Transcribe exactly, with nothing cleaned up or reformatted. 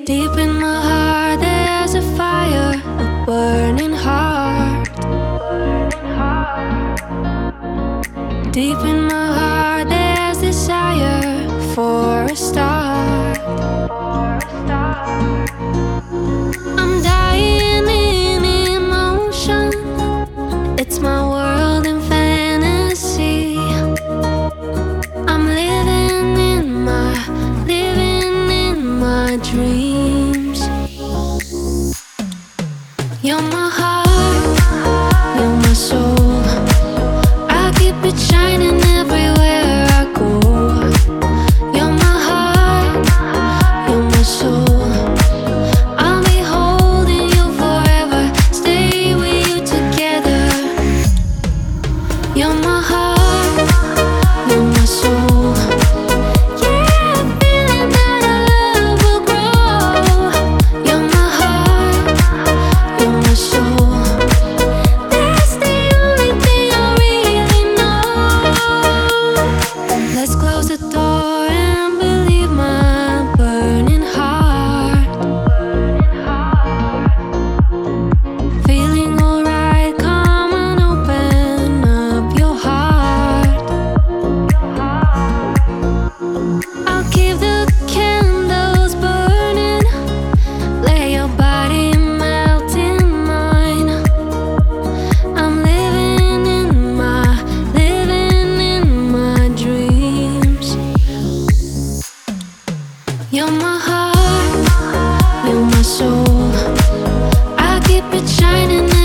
Deep in my heart, there's a fire, a burning heart. Deep in my heart, there's desire for a start. I'm dying in emotion. It's my world in fantasy. I'm living in my, living in my dreams. You're my heart, you're my soul. I keep it shining everywhere I go. You're my heart, you're my soul. I'll be holding you forever, stay with you together. You're my heart, you're my soul. Yeah, I'm feeling that our love will grow. You're my heart, you're my soul. That's the only thing I really know. Let's close the door and believe my burning heart. Feeling alright, come and open up your heart. I'll keep the candles burning, let your body melt in mine. I'm living in my, living in my dreams. You're my heart, you're my soul. I keep it shining